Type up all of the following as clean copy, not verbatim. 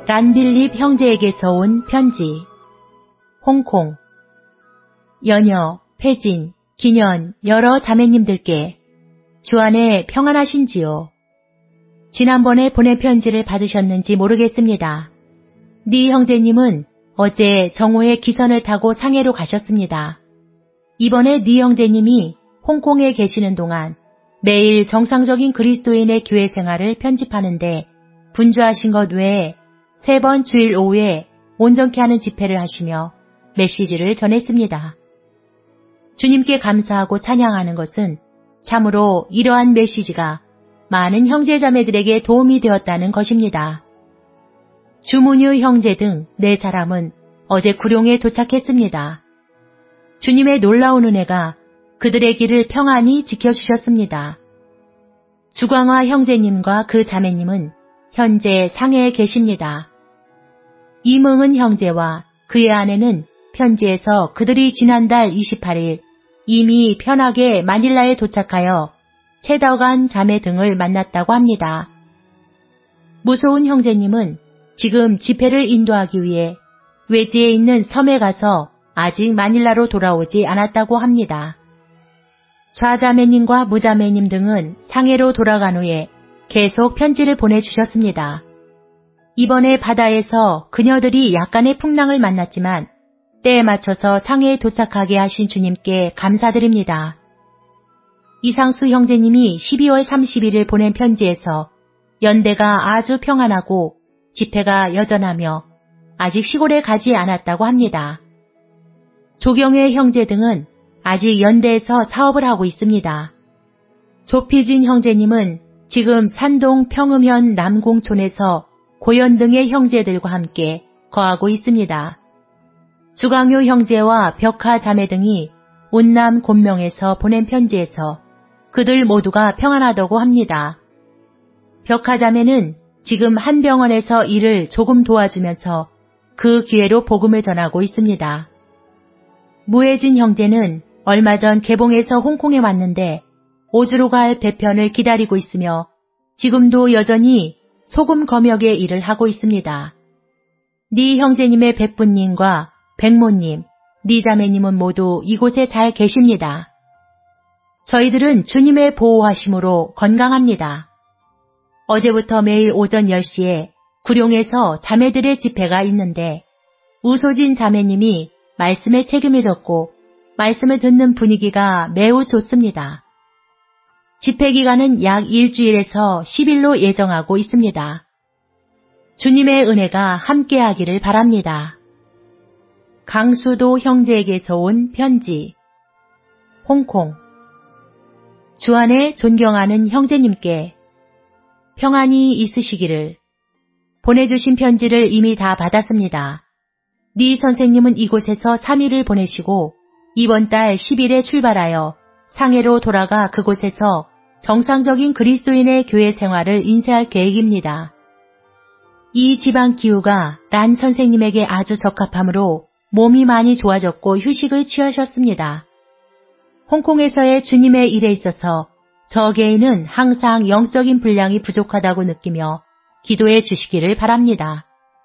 란빌립 형제에게서 온 편지. 홍콩. 연여, 패진, 기년 여러 자매님들께 주 안에 평안하신지요? 지난번에 보낸 편지를 받으셨는지 모르겠습니다. 니 형제님은 어제 정오에 기선을 타고 상해로 가셨습니다. 이번에 니 형제님이 홍콩에 계시는 동안 매일 정상적인 그리스도인의 교회 생활을 편집하는데 분주하신 것 외에 3번 주일 오후에 온전케 하는 집회를 하시며 메시지를 전했습니다. 주님께 감사하고 찬양하는 것은 참으로 이러한 메시지가 많은 형제자매들에게 도움이 되었다는 것입니다. 주문유 형제 등 4사람은 어제 구룡에 도착했습니다. 주님의 놀라운 은혜가 그들의 길을 평안히 지켜주셨습니다. 주광화 형제님과 그 자매님은 현재 상해에 계십니다. 이명은 형제와 그의 아내는 편지에서 그들이 지난달 28일 이미 편하게 마닐라에 도착하여 채더간 자매 등을 만났다고 합니다. 무소운 형제님은 지금 집회를 인도하기 위해 외지에 있는 섬에 가서 아직 마닐라로 돌아오지 않았다고 합니다. 좌자매님과 무자매님 등은 상해로 돌아간 후에 계속 편지를 보내주셨습니다. 이번에 바다에서 그녀들이 약간의 풍랑을 만났지만 때에 맞춰서 상해에 도착하게 하신 주님께 감사드립니다. 이상수 형제님이 12월 31일 보낸 편지에서 연대가 아주 평안하고 집회가 여전하며 아직 시골에 가지 않았다고 합니다. 조경회 형제 등은 아직 연대에서 사업을 하고 있습니다. 조피진 형제님은 지금 산동 평음현 남공촌에서 고연 등의 형제들과 함께 거하고 있습니다. 주강효 형제와 벽하 자매 등이 운남 곤명에서 보낸 편지에서 그들 모두가 평안하다고 합니다. 벽하 자매는 지금 한 병원에서 일을 조금 도와주면서 그 기회로 복음을 전하고 있습니다. 무혜진 형제는 얼마 전 개봉해서 홍콩에 왔는데 오주로 갈 배편을 기다리고 있으며 지금도 여전히 소금 검역의 일을 하고 있습니다. 니 형제님의 백부님과 백모님, 니 자매님은 모두 이곳에 잘 계십니다. 저희들은 주님의 보호하심으로 건강합니다. 어제부터 매일 오전 10시에 구룡에서 자매들의 집회가 있는데 우소진 자매님이 말씀에 책임을 졌고 말씀을 듣는 분위기가 매우 좋습니다. 집회 기간은 약 일주일에서 10일로 예정하고 있습니다. 주님의 은혜가 함께하기를 바랍니다. 강수도 형제에게서 온 편지. 홍콩. 주 안에 존경하는 형제님께 평안히 있으시기를. 보내주신 편지를 이미 다 받았습니다. 니 선생님은 이곳에서 3일을 보내시고 이번 달 10일에 출발하여 상해로 돌아가 그곳에서 정상적인 그리스도인의 교회 생활을 인쇄할 계획입니다. 이 지방 기후가 란 선생님에게 아주 적합하므로 몸이 많이 좋아졌고 휴식을 취하셨습니다. 홍콩에서의 주님의 일에 있어서 저 개인은 항상 영적인 분량이 부족하다고 느끼며 기도해 주시기를 바랍니다.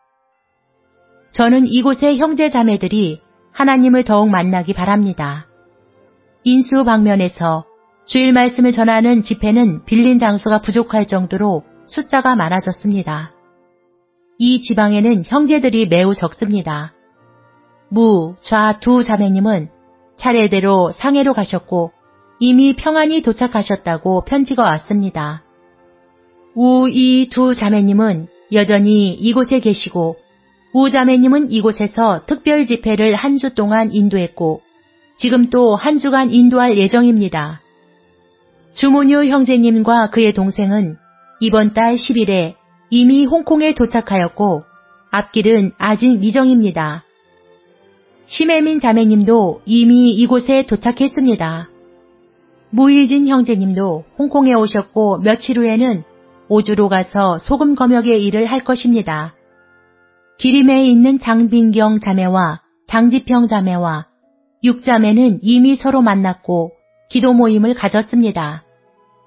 저는 이곳의 형제 자매들이 하나님을 더욱 만나기 바랍니다. 인수 방면에서 주일 말씀을 전하는 집회는 빌린 장소가 부족할 정도로 숫자가 많아졌습니다. 이 지방에는 형제들이 매우 적습니다. 무, 좌 두 자매님은 차례대로 상해로 가셨고 이미 평안히 도착하셨다고 편지가 왔습니다. 우, 이 두 자매님은 여전히 이곳에 계시고 우 자매님은 이곳에서 특별 집회를 한 주 동안 인도했고 지금 또 한 주간 인도할 예정입니다. 주문유 형제님과 그의 동생은 이번 달 10일에 이미 홍콩에 도착하였고 앞길은 아직 미정입니다. 심혜민 자매님도 이미 이곳에 도착했습니다. 무희진 형제님도 홍콩에 오셨고 며칠 후에는 오주로 가서 소금 검역의 일을 할 것입니다. 기림에 있는 장빈경 자매와 장지평 자매와 육자매는 이미 서로 만났고 기도 모임을 가졌습니다.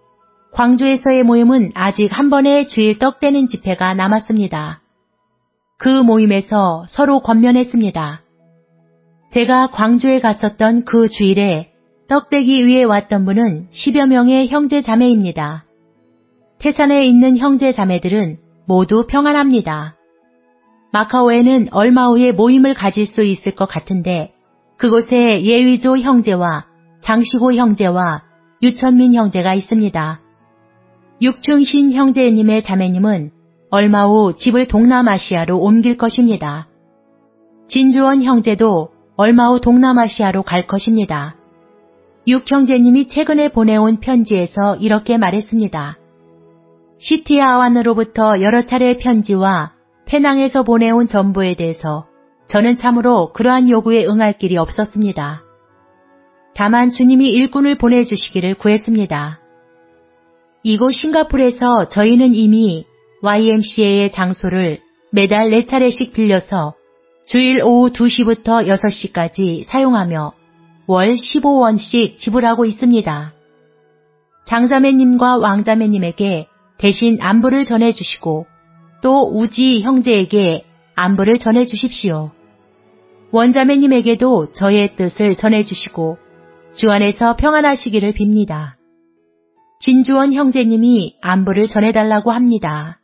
광주에서의 모임은 아직 한 번의 주일 떡 떼는 집회가 남았습니다. 그 모임에서 서로 권면했습니다. 제가 광주에 갔었던 그 주일에 떡대기 위에 왔던 분은 10여 명의 형제 자매입니다. 태산에 있는 형제 자매들은 모두 평안합니다. 마카오에는 얼마 후에 모임을 가질 수 있을 것 같은데 그곳에 예위조 형제와 장시고 형제와 유천민 형제가 있습니다. 육충신 형제님의 자매님은 얼마 후 집을 동남아시아로 옮길 것입니다. 진주원 형제도 얼마 후 동남아시아로 갈 것입니다. 육 형제님이 최근에 보내온 편지에서 이렇게 말했습니다. 시티아완으로부터 여러 차례 편지와 페낭에서 보내온 전부에 대해서 저는 참으로 그러한 요구에 응할 길이 없었습니다. 다만 주님이 일꾼을 보내주시기를 구했습니다. 이곳 싱가포르에서 저희는 이미 YMCA의 장소를 매달 4차례씩 빌려서 주일 오후 2시부터 6시까지 사용하며 월 15원씩 지불하고 있습니다. 장자매님과 왕자매님에게 대신 안부를 전해주시고 또 우지 형제에게 안부를 전해주십시오. 원자매님에게도 저의 뜻을 전해주시고 주 안에서 평안하시기를 빕니다. 진주원 형제님이 안부를 전해달라고 합니다.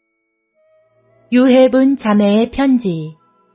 유해분 자매의 편지.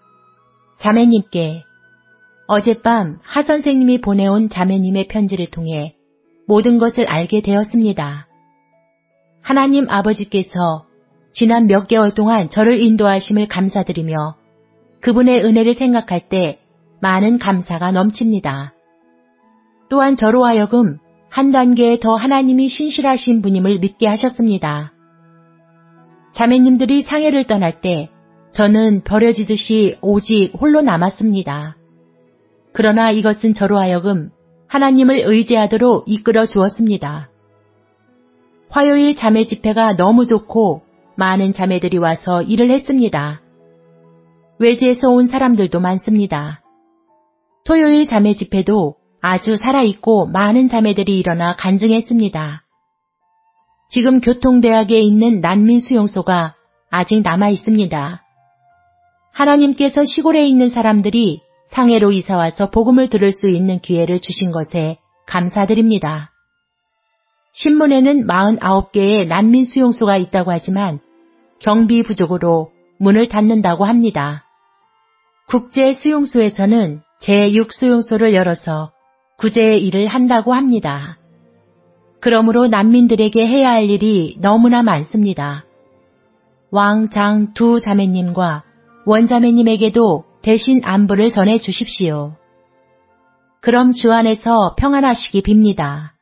자매님께 어젯밤 하 선생님이 보내온 자매님의 편지를 통해 모든 것을 알게 되었습니다. 하나님 아버지께서 지난 몇 개월 동안 저를 인도하심을 감사드리며 그분의 은혜를 생각할 때 많은 감사가 넘칩니다. 또한 저로 하여금 한 단계 더 하나님이 신실하신 분임을 믿게 하셨습니다. 자매님들이 상해를 떠날 때 저는 버려지듯이 오직 홀로 남았습니다. 그러나 이것은 저로 하여금 하나님을 의지하도록 이끌어 주었습니다. 화요일 자매 집회가 너무 좋고 많은 자매들이 와서 일을 했습니다. 외지에서 온 사람들도 많습니다. 토요일 자매 집회도 아주 살아있고 많은 자매들이 일어나 간증했습니다. 지금 교통대학에 있는 난민 수용소가 아직 남아 있습니다. 하나님께서 시골에 있는 사람들이 상해로 이사와서 복음을 들을 수 있는 기회를 주신 것에 감사드립니다. 신문에는 49개의 난민 수용소가 있다고 하지만 경비 부족으로 문을 닫는다고 합니다. 국제 수용소에서는 제6수용소를 열어서 구제의 일을 한다고 합니다. 그러므로 난민들에게 해야 할 일이 너무나 많습니다. 왕, 장 두 자매님과 원자매님에게도 대신 안부를 전해 주십시오. 그럼 주 안에서 평안하시기 빕니다.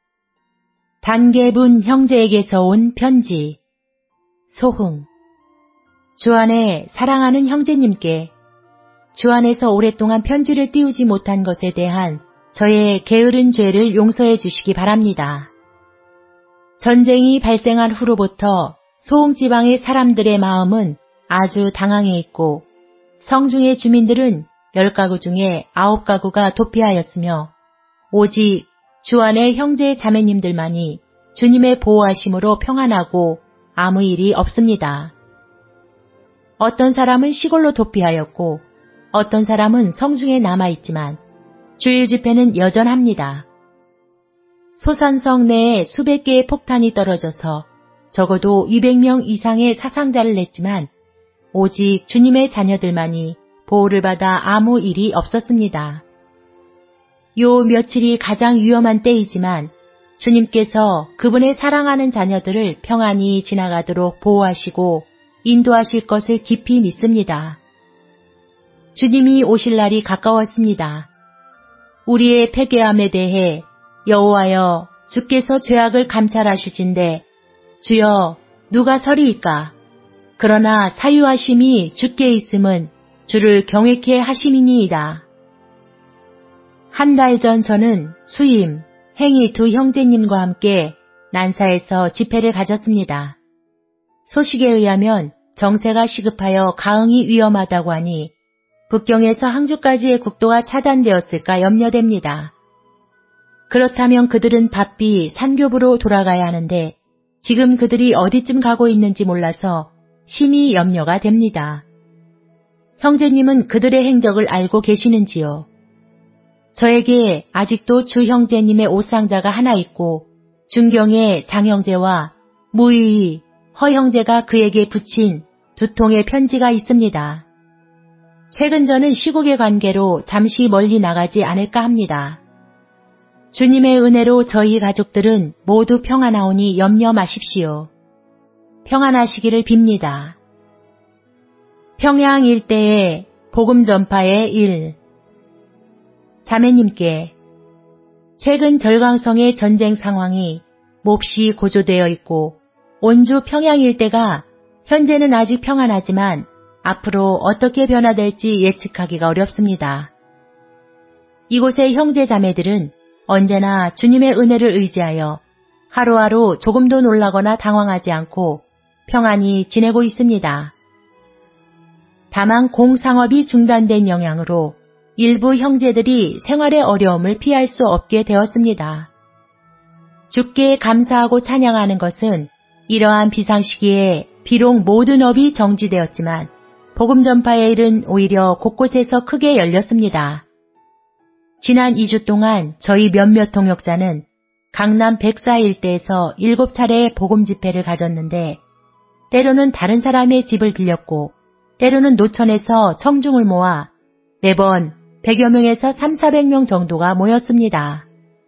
단계분 형제에게서 온 편지. 소흥. 주 안에 사랑하는 형제님께 주 안에서 오랫동안 편지를 띄우지 못한 것에 대한 저의 게으른 죄를 용서해 주시기 바랍니다. 전쟁이 발생한 후로부터 소흥지방의 사람들의 마음은 아주 당황해 있고 성중의 주민들은 10가구 중에 9가구가 도피하였으며 오직 주 안의 형제 자매님들만이 주님의 보호하심으로 평안하고 아무 일이 없습니다. 어떤 사람은 시골로 도피하였고 어떤 사람은 성중에 남아있지만 주일 집회는 여전합니다. 소산성 내에 수백 개의 폭탄이 떨어져서 적어도 200명 이상의 사상자를 냈지만 오직 주님의 자녀들만이 보호를 받아 아무 일이 없었습니다. 요 며칠이 가장 위험한 때이지만 주님께서 그분의 사랑하는 자녀들을 평안히 지나가도록 보호하시고 인도하실 것을 깊이 믿습니다. 주님이 오실 날이 가까웠습니다. 우리의 패괴함에 대해 여호와여 주께서 죄악을 감찰하실진대 주여 누가 서리이까? 그러나 사유하심이 주께 있음은 주를 경외케 하심이니이다. 한 달 전 저는 수임, 행이 두 형제님과 함께 난사에서 집회를 가졌습니다. 소식에 의하면 정세가 시급하여 가흥이 위험하다고 하니 북경에서 항주까지의 국도가 차단되었을까 염려됩니다. 그렇다면 그들은 바삐 산교부로 돌아가야 하는데 지금 그들이 어디쯤 가고 있는지 몰라서 심히 염려가 됩니다. 형제님은 그들의 행적을 알고 계시는지요? 저에게 아직도 주 형제님의 옷상자가 하나 있고 중경의 장형제와 무의 허 형제가 그에게 붙인 2통의 편지가 있습니다. 최근 저는 시국의 관계로 잠시 멀리 나가지 않을까 합니다. 주님의 은혜로 저희 가족들은 모두 평안하오니 염려 마십시오. 평안하시기를 빕니다. 평양 일대의 복음 전파의 일. 자매님께 최근 절강성의 전쟁 상황이 몹시 고조되어 있고 온주 평양 일대가 현재는 아직 평안하지만 앞으로 어떻게 변화될지 예측하기가 어렵습니다. 이곳의 형제 자매들은 언제나 주님의 은혜를 의지하여 하루하루 조금도 놀라거나 당황하지 않고 평안히 지내고 있습니다. 다만 공상업이 중단된 영향으로 일부 형제들이 생활의 어려움을 피할 수 없게 되었습니다. 주께 감사하고 찬양하는 것은 이러한 비상시기에 비록 모든 업이 정지되었지만 복음 전파의 일은 오히려 곳곳에서 크게 열렸습니다. 지난 2주 동안 저희 몇몇 동역자는 강남 백사 일대에서 7차례의 복음 집회를 가졌는데 때로는 다른 사람의 집을 빌렸고 때로는 노천에서 청중을 모아 매번 100여 명에서 300~400명 정도가 모였습니다.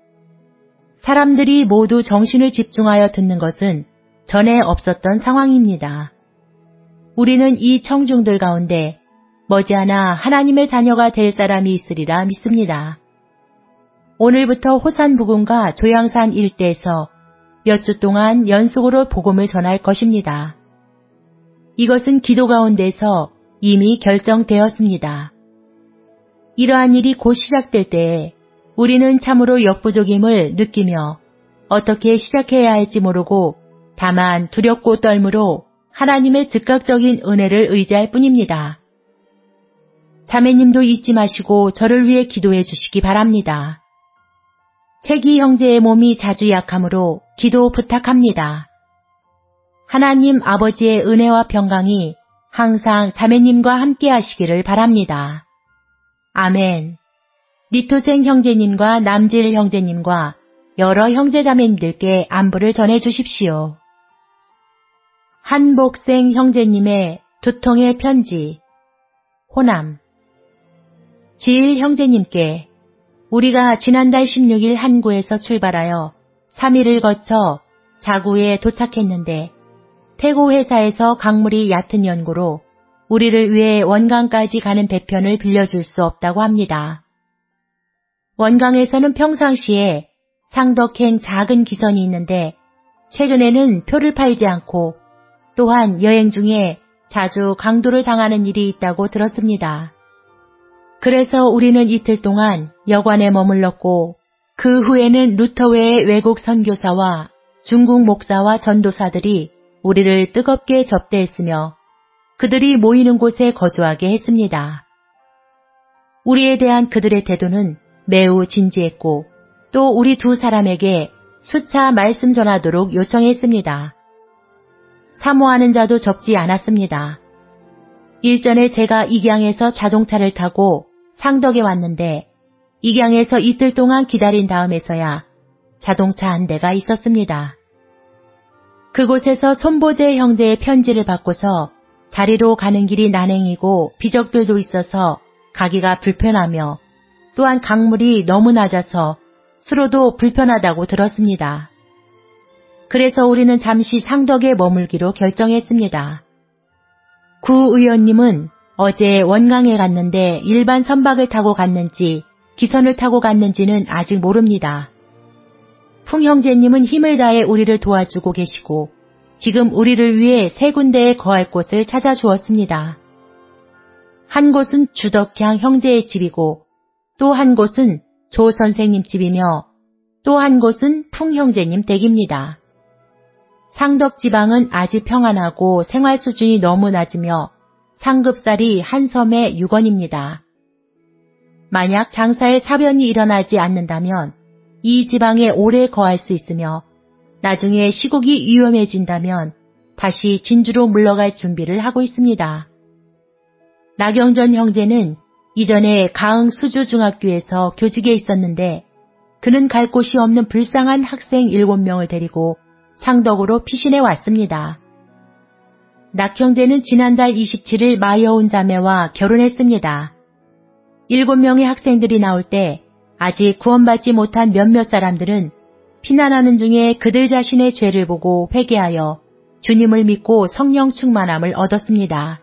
사람들이 모두 정신을 집중하여 듣는 것은 전에 없었던 상황입니다. 우리는 이 청중들 가운데 머지않아 하나님의 자녀가 될 사람이 있으리라 믿습니다. 오늘부터 호산 부근과 조양산 일대에서 몇 주 동안 연속으로 복음을 전할 것입니다. 이것은 기도 가운데서 이미 결정되었습니다. 이러한 일이 곧 시작될 때에 우리는 참으로 역부족임을 느끼며 어떻게 시작해야 할지 모르고 다만 두렵고 떨므로 하나님의 즉각적인 은혜를 의지할 뿐입니다. 자매님도 잊지 마시고 저를 위해 기도해 주시기 바랍니다. 채기 형제의 몸이 자주 약하므로 기도 부탁합니다. 하나님 아버지의 은혜와 평강이 항상 자매님과 함께 하시기를 바랍니다. 아멘. 니토생 형제님과 남질 형제님과 여러 형제자매님들께 안부를 전해 주십시오. 한복생 형제님의 2통의 편지. 호남. 지일 형제님께 우리가 지난달 16일 한구에서 출발하여 3일을 거쳐 자구에 도착했는데 태고 회사에서 강물이 얕은 연고로 우리를 위해 원강까지 가는 배편을 빌려줄 수 없다고 합니다. 원강에서는 평상시에 상덕행 작은 기선이 있는데 최근에는 표를 팔지 않고 또한 여행 중에 자주 강도를 당하는 일이 있다고 들었습니다. 그래서 우리는 이틀 동안 여관에 머물렀고 그 후에는 루터회의 외국 선교사와 중국 목사와 전도사들이 우리를 뜨겁게 접대했으며 그들이 모이는 곳에 거주하게 했습니다. 우리에 대한 그들의 태도는 매우 진지했고 또 우리 2 사람에게 수차 말씀 전하도록 요청했습니다. 사모하는 자도 적지 않았습니다. 일전에 제가 익양에서 자동차를 타고 상덕에 왔는데 익양에서 이틀 동안 기다린 다음에서야 자동차 한 대가 있었습니다. 그곳에서 손보재 형제의 편지를 받고서 자리로 가는 길이 난행이고 비적들도 있어서 가기가 불편하며 또한 강물이 너무 낮아서 수로도 불편하다고 들었습니다. 그래서 우리는 잠시 상덕에 머물기로 결정했습니다. 구 의원님은 어제 원강에 갔는데 일반 선박을 타고 갔는지 기선을 타고 갔는지는 아직 모릅니다. 풍 형제님은 힘을 다해 우리를 도와주고 계시고 지금 우리를 위해 3군데에 거할 곳을 찾아주었습니다. 한 곳은 주덕향 형제의 집이고 또 한 곳은 조 선생님 집이며 또 한 곳은 풍 형제님 댁입니다. 상덕 지방은 아직 평안하고 생활 수준이 너무 낮으며 상급살이 한 섬에 6원입니다. 만약 장사에 사변이 일어나지 않는다면 이 지방에 오래 거할 수 있으며 나중에 시국이 위험해진다면 다시 진주로 물러갈 준비를 하고 있습니다. 나경전 형제는 이전에 가흥 수주중학교에서 교직에 있었는데 그는 갈 곳이 없는 불쌍한 학생 7명을 데리고 상덕으로 피신해 왔습니다. 낙 형제는 지난달 27일 마여운 자매와 결혼했습니다. 7명의 학생들이 나올 때 아직 구원받지 못한 몇몇 사람들은 피난하는 중에 그들 자신의 죄를 보고 회개하여 주님을 믿고 성령 충만함을 얻었습니다.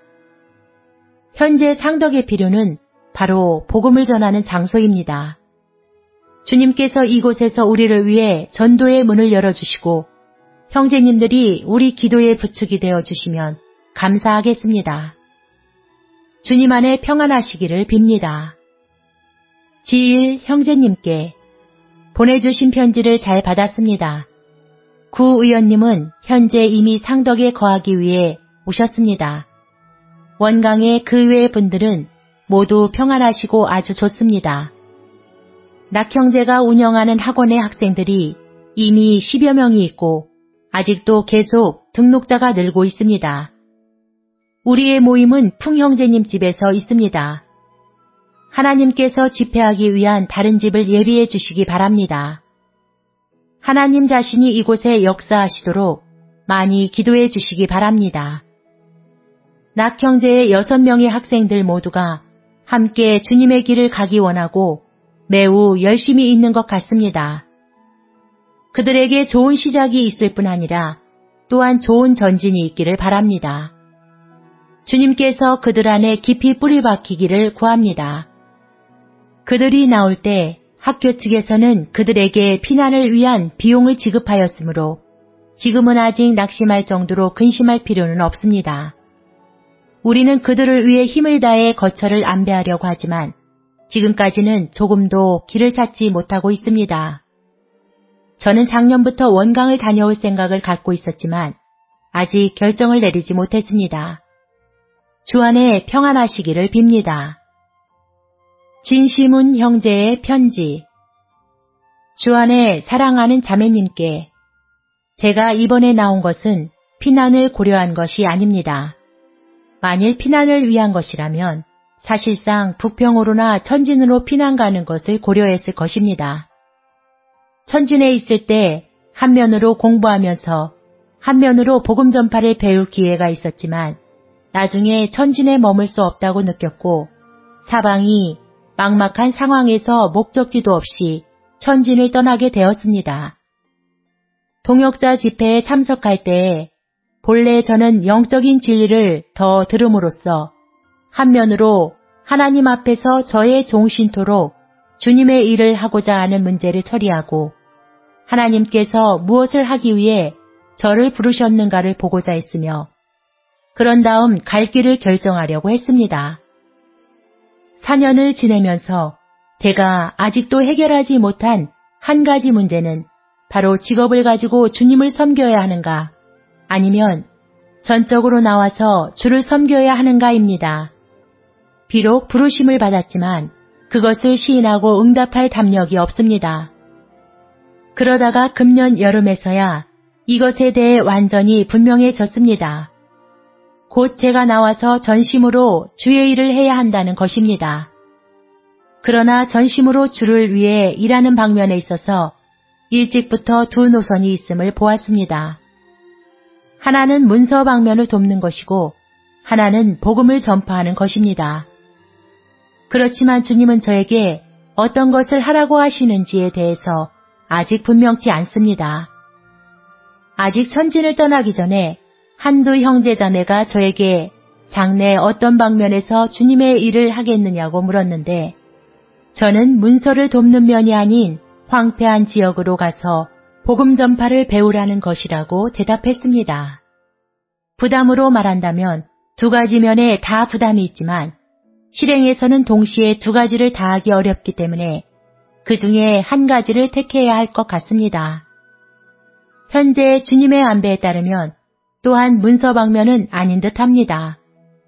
현재 상덕의 필요는 바로 복음을 전하는 장소입니다. 주님께서 이곳에서 우리를 위해 전도의 문을 열어주시고 형제님들이 우리 기도의 부축이 되어주시면 감사하겠습니다. 주님 안에 평안하시기를 빕니다. 지일 형제님께 보내주신 편지를 잘 받았습니다. 구 의원님은 현재 이미 상덕에 거하기 위해 오셨습니다. 원강의 그 외의 분들은 모두 평안하시고 아주 좋습니다. 낙 형제가 운영하는 학원의 학생들이 이미 10여 명이 있고 아직도 계속 등록자가 늘고 있습니다. 우리의 모임은 풍 형제님 집에서 있습니다. 하나님께서 집회하기 위한 다른 집을 예비해 주시기 바랍니다. 하나님 자신이 이곳에 역사하시도록 많이 기도해 주시기 바랍니다. 낙 형제의 6명의 학생들 모두가 함께 주님의 길을 가기 원하고 매우 열심히 있는 것 같습니다. 그들에게 좋은 시작이 있을 뿐 아니라 또한 좋은 전진이 있기를 바랍니다. 주님께서 그들 안에 깊이 뿌리 박히기를 구합니다. 그들이 나올 때 학교 측에서는 그들에게 피난을 위한 비용을 지급하였으므로 지금은 아직 낙심할 정도로 근심할 필요는 없습니다. 우리는 그들을 위해 힘을 다해 거처를 안배하려고 하지만 지금까지는 조금도 길을 찾지 못하고 있습니다. 저는 작년부터 원강을 다녀올 생각을 갖고 있었지만 아직 결정을 내리지 못했습니다. 주 안에 평안하시기를 빕니다. 진시문 형제의 편지. 주 안에 사랑하는 자매님께 제가 이번에 나온 것은 피난을 고려한 것이 아닙니다. 만일 피난을 위한 것이라면 사실상 북평으로나 천진으로 피난 가는 것을 고려했을 것입니다. 천진에 있을 때 한면으로 공부하면서 한면으로 복음 전파를 배울 기회가 있었지만 나중에 천진에 머물 수 없다고 느꼈고 사방이 막막한 상황에서 목적지도 없이 천진을 떠나게 되었습니다. 동역자 집회에 참석할 때에 본래 저는 영적인 진리를 더 들음으로써 한면으로 하나님 앞에서 저의 종신토록 주님의 일을 하고자 하는 문제를 처리하고 하나님께서 무엇을 하기 위해 저를 부르셨는가를 보고자 했으며 그런 다음 갈 길을 결정하려고 했습니다. 4년을 지내면서 제가 아직도 해결하지 못한 한 가지 문제는 바로 직업을 가지고 주님을 섬겨야 하는가 아니면 전적으로 나와서 주를 섬겨야 하는가입니다. 비록 부르심을 받았지만 그것을 시인하고 응답할 담력이 없습니다. 그러다가 금년 여름에서야 이것에 대해 완전히 분명해졌습니다. 곧 제가 나와서 전심으로 주의 일을 해야 한다는 것입니다. 그러나 전심으로 주를 위해 일하는 방면에 있어서 일찍부터 두 노선이 있음을 보았습니다. 하나는 문서 방면을 돕는 것이고 하나는 복음을 전파하는 것입니다. 그렇지만 주님은 저에게 어떤 것을 하라고 하시는지에 대해서 아직 분명치 않습니다. 아직 천진을 떠나기 전에 한두 형제자매가 저에게 장래 어떤 방면에서 주님의 일을 하겠느냐고 물었는데 저는 문서를 돕는 면이 아닌 황폐한 지역으로 가서 복음 전파를 배우라는 것이라고 대답했습니다. 부담으로 말한다면 두 가지 면에 다 부담이 있지만 실행에서는 동시에 두 가지를 다하기 어렵기 때문에 그 중에 한 가지를 택해야 할 것 같습니다. 현재 주님의 안배에 따르면 또한 문서 방면은 아닌 듯합니다.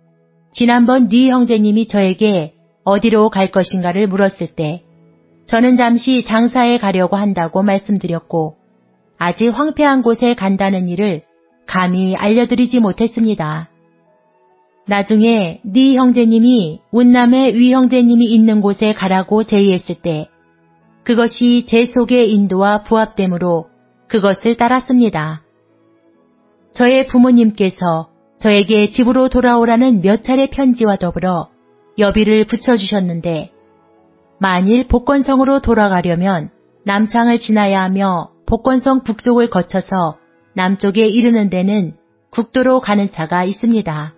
지난번 네 형제님이 저에게 어디로 갈 것인가를 물었을 때 저는 잠시 장사에 가려고 한다고 말씀드렸고 아직 황폐한 곳에 간다는 일을 감히 알려드리지 못했습니다. 나중에 네 형제님이 운남의 위 형제님이 있는 곳에 가라고 제의했을 때 그것이 제 속의 인도와 부합되므로 그것을 따랐습니다. 저의 부모님께서 저에게 집으로 돌아오라는 몇 차례 편지와 더불어 여비를 붙여주셨는데 만일 복건성으로 돌아가려면 남창을 지나야 하며 복건성 북쪽을 거쳐서 남쪽에 이르는 데는 국도로 가는 차가 있습니다.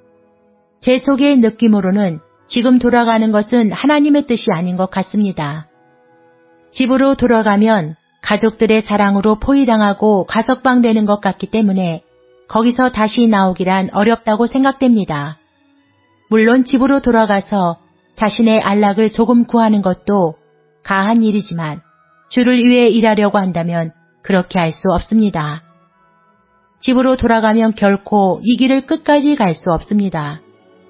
제 속의 느낌으로는 지금 돌아가는 것은 하나님의 뜻이 아닌 것 같습니다. 집으로 돌아가면 가족들의 사랑으로 포위당하고 가석방되는 것 같기 때문에 거기서 다시 나오기란 어렵다고 생각됩니다. 물론 집으로 돌아가서 자신의 안락을 조금 구하는 것도 가한 일이지만 주를 위해 일하려고 한다면 그렇게 할 수 없습니다. 집으로 돌아가면 결코 이 길을 끝까지 갈 수 없습니다.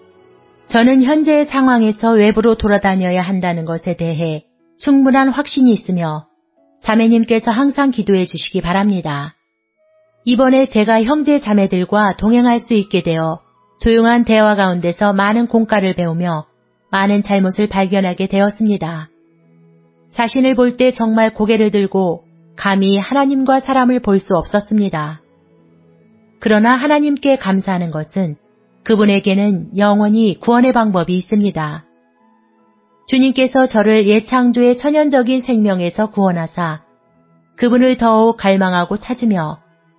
저는 현재의 상황에서 외부로 돌아다녀야 한다는 것에 대해 충분한 확신이 있으며 자매님께서 항상 기도해 주시기 바랍니다. 이번에 제가 형제 자매들과 동행할 수 있게 되어 조용한 대화 가운데서 많은 공과를 배우며 많은 잘못을 발견하게 되었습니다. 자신을 볼 때 정말 고개를 들고 감히 하나님과 사람을 볼 수 없었습니다. 그러나 하나님께 감사하는 것은 그분에게는 영원히 구원의 방법이 있습니다. 주님께서 저를 예창조의 천연적인 생명에서 구원하사 그분을 더욱 갈망하고 찾으며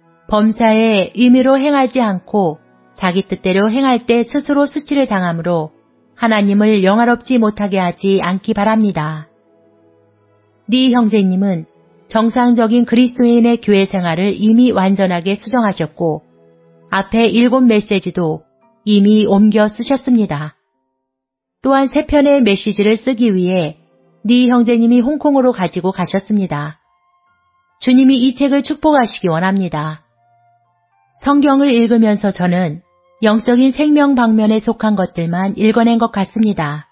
범사에 의미로 행하지 않고 자기 뜻대로 행할 때 스스로 수치를 당함으로 하나님을 영화롭지 못하게 하지 않기 바랍니다. 네 형제님은 정상적인 그리스도인의 교회 생활을 이미 완전하게 수정하셨고 앞에 7 메시지도 이미 옮겨 쓰셨습니다. 또한 3편의 메시지를 쓰기 위해 네 형제님이 홍콩으로 가지고 가셨습니다. 주님이 이 책을 축복하시기 원합니다. 성경을 읽으면서 저는 영적인 생명 방면에 속한 것들만 읽어낸 것 같습니다.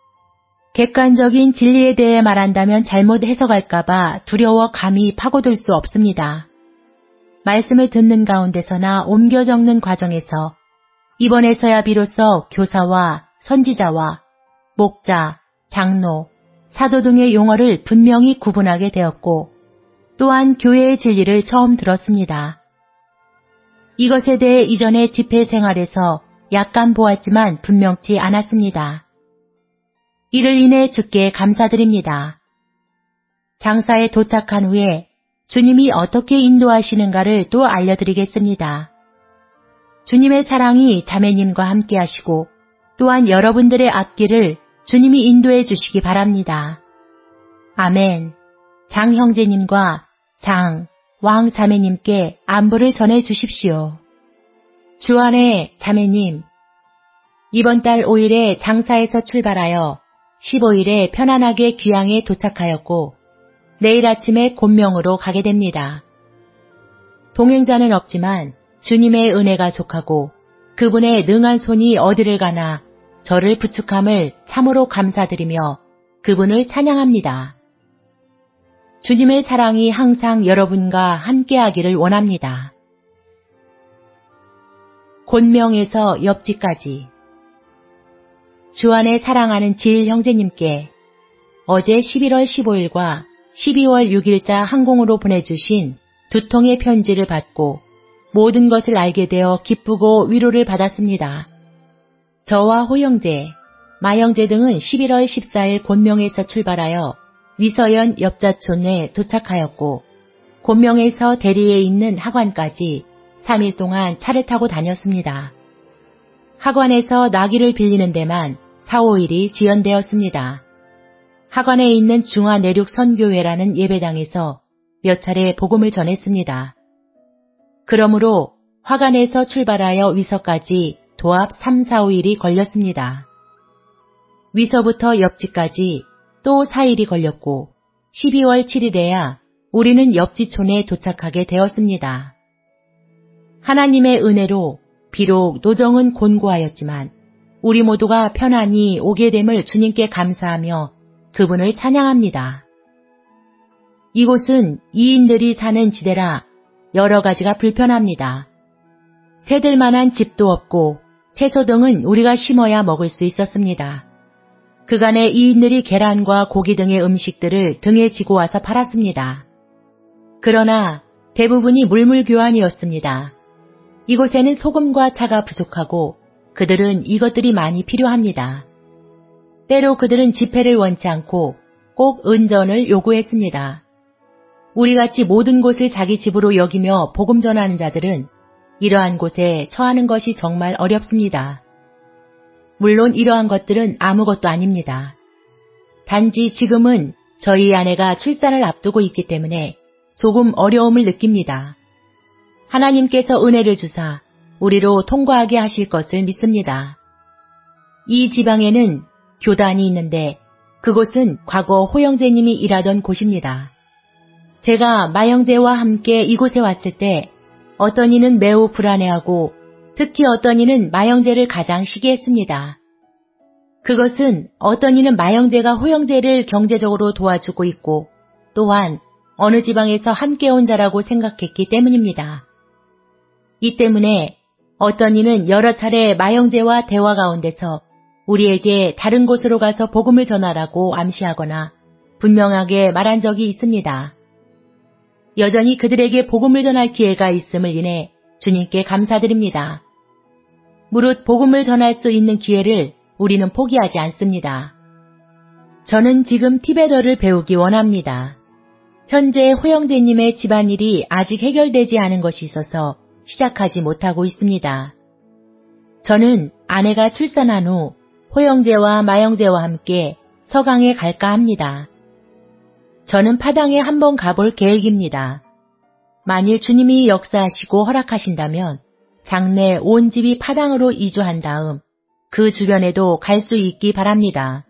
객관적인 진리에 대해 말한다면 잘못 해석할까봐 두려워 감히 파고들 수 없습니다. 말씀을 듣는 가운데서나 옮겨 적는 과정에서 이번에서야 비로소 교사와 선지자와 목자, 장로, 사도 등의 용어를 분명히 구분하게 되었고 또한 교회의 진리를 처음 들었습니다. 이것에 대해 이전의 집회 생활에서 약간 보았지만 분명치 않았습니다. 이를 인해 주께 감사드립니다. 장사에 도착한 후에 주님이 어떻게 인도하시는가를 또 알려드리겠습니다. 주님의 사랑이 자매님과 함께 하시고 또한 여러분들의 앞길을 주님이 인도해 주시기 바랍니다. 아멘. 장 형제님과 장, 왕 자매님께 안부를 전해 주십시오. 주안의 자매님, 이번 달 5일에 장사에서 출발하여 15일에 편안하게 귀양에 도착하였고 내일 아침에 곤명으로 가게 됩니다. 동행자는 없지만 주님의 은혜가 족하고 그분의 능한 손이 어디를 가나 저를 부축함을 참으로 감사드리며 그분을 찬양합니다. 주님의 사랑이 항상 여러분과 함께하기를 원합니다. 곤명에서 옆지까지 주안에 사랑하는 질 형제님께 어제 11월 15일과 12월 6일자 항공으로 보내주신 2통의 편지를 받고 모든 것을 알게 되어 기쁘고 위로를 받았습니다. 저와 호형제, 마형제 등은 11월 14일 곤명에서 출발하여 위서연 옆자촌에 도착하였고 곤명에서 대리에 있는 학원까지 3일 동안 차를 타고 다녔습니다. 학원에서 나귀를 빌리는 데만 4, 5일이 지연되었습니다. 학원에 있는 중화내륙 선교회라는 예배당에서 몇 차례 복음을 전했습니다. 그러므로 화관에서 출발하여 위서까지 도합 3, 4, 5일이 걸렸습니다. 위서부터 옆지까지 또 4일이 걸렸고 12월 7일에야 우리는 옆지촌에 도착하게 되었습니다. 하나님의 은혜로 비록 노정은 곤고하였지만 우리 모두가 편안히 오게 됨을 주님께 감사하며 그분을 찬양합니다. 이곳은 이인들이 사는 지대라 여러 가지가 불편합니다. 새들만한 집도 없고 채소 등은 우리가 심어야 먹을 수 있었습니다. 그간에 이인들이 계란과 고기 등의 음식들을 등에 지고 와서 팔았습니다. 그러나 대부분이 물물교환이었습니다. 이곳에는 소금과 차가 부족하고 그들은 이것들이 많이 필요합니다. 때로 그들은 지폐를 원치 않고 꼭 은전을 요구했습니다. 우리같이 모든 곳을 자기 집으로 여기며 복음 전하는 자들은 이러한 곳에 처하는 것이 정말 어렵습니다. 물론 이러한 것들은 아무것도 아닙니다. 단지 지금은 저희 아내가 출산을 앞두고 있기 때문에 조금 어려움을 느낍니다. 하나님께서 은혜를 주사 우리로 통과하게 하실 것을 믿습니다. 이 지방에는 교단이 있는데 그곳은 과거 호영제님이 일하던 곳입니다. 제가 마영제와 함께 이곳에 왔을 때 어떤 이는 매우 불안해하고 특히 어떤 이는 마영제를 가장 시기했습니다. 그것은 어떤 이는 마영제가 호영제를 경제적으로 도와주고 있고 또한 어느 지방에서 함께 온 자라고 생각했기 때문입니다. 이 때문에 어떤 이는 여러 차례 마영제와 대화 가운데서 우리에게 다른 곳으로 가서 복음을 전하라고 암시하거나 분명하게 말한 적이 있습니다. 여전히 그들에게 복음을 전할 기회가 있음을 인해 주님께 감사드립니다. 무릇 복음을 전할 수 있는 기회를 우리는 포기하지 않습니다. 저는 지금 티베터를 배우기 원합니다. 현재 호영제님의 집안일이 아직 해결되지 않은 것이 있어서 시작하지 못하고 있습니다. 저는 아내가 출산한 후 호영제와 마영제와 함께 서강에 갈까 합니다. 저는 파당에 한번 가볼 계획입니다. 만일 주님이 역사하시고 허락하신다면 장래 온 집이 파당으로 이주한 다음 그 주변에도 갈 수 있기 바랍니다.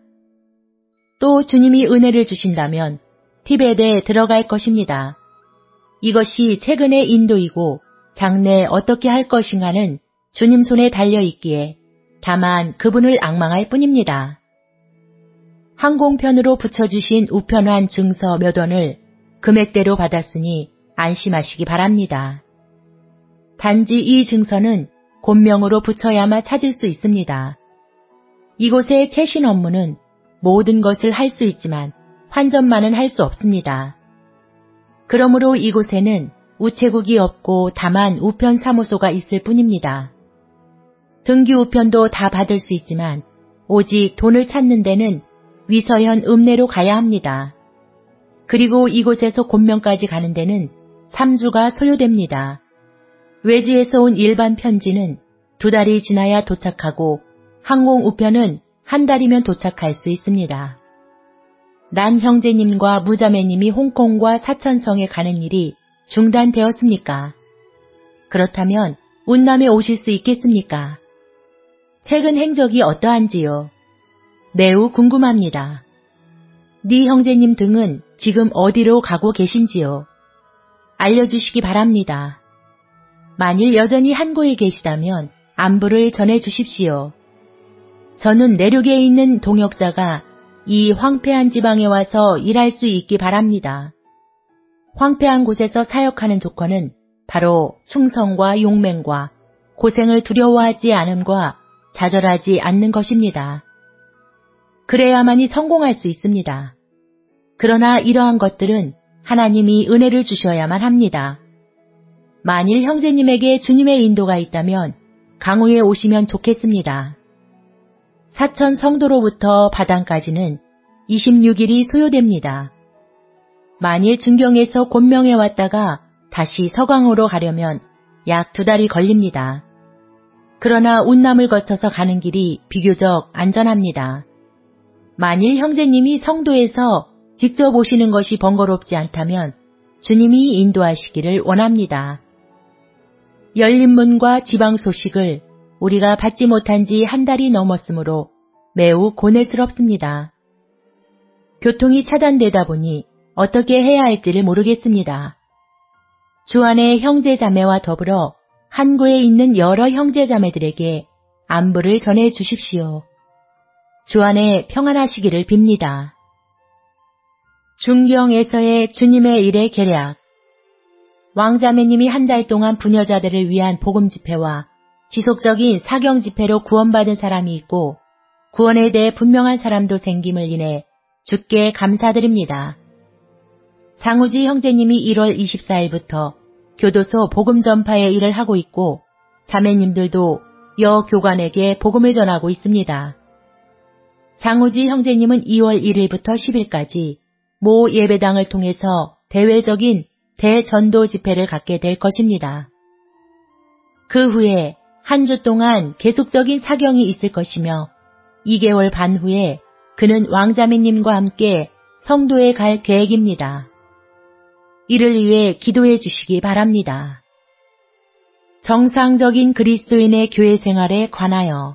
또 주님이 은혜를 주신다면 티벳에 들어갈 것입니다. 이것이 최근의 인도이고 장래 어떻게 할 것인가는 주님 손에 달려있기에 다만 그분을 앙망할 뿐입니다. 항공편으로 붙여주신 우편한 증서 몇 원을 금액대로 받았으니 안심하시기 바랍니다. 단지 이 증서는 곤명으로 붙여야만 찾을 수 있습니다. 이곳의 채신 업무는 모든 것을 할 수 있지만 환전만은 할 수 없습니다. 그러므로 이곳에는 우체국이 없고 다만 우편 사무소가 있을 뿐입니다. 등기 우편도 다 받을 수 있지만 오직 돈을 찾는 데는 위서현 읍내로 가야 합니다. 그리고 이곳에서 곤명까지 가는 데는 3주가 소요됩니다. 외지에서 온 일반 편지는 2달이 지나야 도착하고 항공 우편은 1달이면 도착할 수 있습니다. 난 형제님과 무자매님이 홍콩과 사천성에 가는 일이 중단되었습니까? 그렇다면 운남에 오실 수 있겠습니까? 최근 행적이 어떠한지요? 매우 궁금합니다. 네 형제님 등은 지금 어디로 가고 계신지요? 알려주시기 바랍니다. 만일 여전히 한국에 계시다면 안부를 전해주십시오. 저는 내륙에 있는 동역자가 이 황폐한 지방에 와서 일할 수 있기 바랍니다. 황폐한 곳에서 사역하는 조건은 바로 충성과 용맹과 고생을 두려워하지 않음과 좌절하지 않는 것입니다. 그래야만이 성공할 수 있습니다. 그러나 이러한 것들은 하나님이 은혜를 주셔야만 합니다. 만일 형제님에게 주님의 인도가 있다면 강우에 오시면 좋겠습니다. 사천 성도로부터 바당까지는 26일이 소요됩니다. 만일 중경에서 곤명에 왔다가 다시 서강으로 가려면 약 2달이 걸립니다. 그러나 운남을 거쳐서 가는 길이 비교적 안전합니다. 만일 형제님이 성도에서 직접 오시는 것이 번거롭지 않다면 주님이 인도하시기를 원합니다. 열린 문과 지방 소식을 우리가 받지 못한 지 1달이 넘었으므로 매우 고뇌스럽습니다. 교통이 차단되다 보니 어떻게 해야 할지를 모르겠습니다. 주안의 형제자매와 더불어 한구에 있는 여러 형제자매들에게 안부를 전해 주십시오. 주안에 평안하시기를 빕니다. 중경에서의 주님의 일의 계략. 왕자매님이 1달 동안 부녀자들을 위한 복음 집회와 지속적인 사경 집회로 구원받은 사람이 있고 구원에 대해 분명한 사람도 생김을 인해 주께 감사드립니다. 장우지 형제님이 1월 24일부터 교도소 복음 전파의 일을 하고 있고 자매님들도 여 교관에게 복음을 전하고 있습니다. 장우지 형제님은 2월 1일부터 10일까지 모 예배당을 통해서 대외적인 대전도 집회를 갖게 될 것입니다. 그 후에 한 주 동안 계속적인 사경이 있을 것이며 2개월 반 후에 그는 왕자매님과 함께 성도에 갈 계획입니다. 이를 위해 기도해 주시기 바랍니다. 정상적인 그리스도인의 교회 생활에 관하여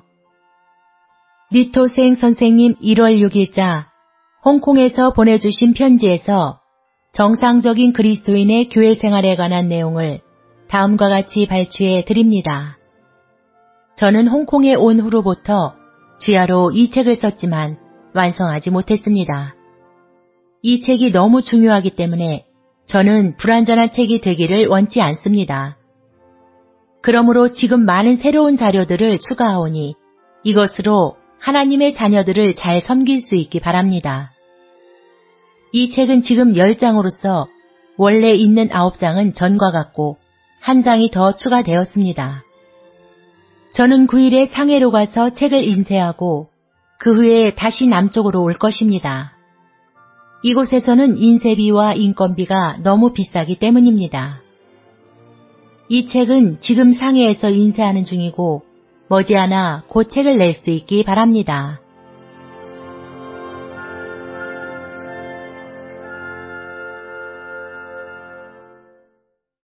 리토생 선생님 1월 6일자 홍콩에서 보내주신 편지에서 정상적인 그리스도인의 교회 생활에 관한 내용을 다음과 같이 발췌해 드립니다. 저는 홍콩에 온 후로부터 주야로 이 책을 썼지만 완성하지 못했습니다. 이 책이 너무 중요하기 때문에 저는 불완전한 책이 되기를 원치 않습니다. 그러므로 지금 많은 새로운 자료들을 추가하오니 이것으로 하나님의 자녀들을 잘 섬길 수 있기 바랍니다. 이 책은 지금 10장으로서 원래 있는 9장은 전과 같고 1장이 더 추가되었습니다. 저는 9일에 상해로 가서 책을 인쇄하고 그 후에 다시 남쪽으로 올 것입니다. 이곳에서는 인쇄비와 인건비가 너무 비싸기 때문입니다. 이 책은 지금 상해에서 인쇄하는 중이고 머지않아 곧 책을 낼 수 있기 바랍니다.